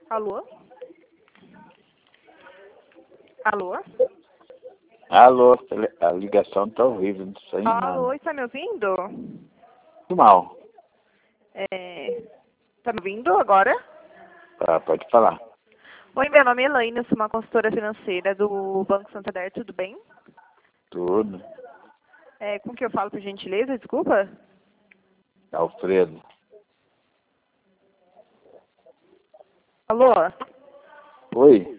Alô? Alô? Alô, a ligação tá horrível, não sei nada. Alô, está me ouvindo? Muito mal. Tá me ouvindo agora? Tá, pode falar. Oi, meu nome é Elaine, eu sou uma consultora financeira do Banco Santander, tudo bem? Tudo. Com que eu falo, por gentileza, desculpa? Alfredo. Alô? Oi.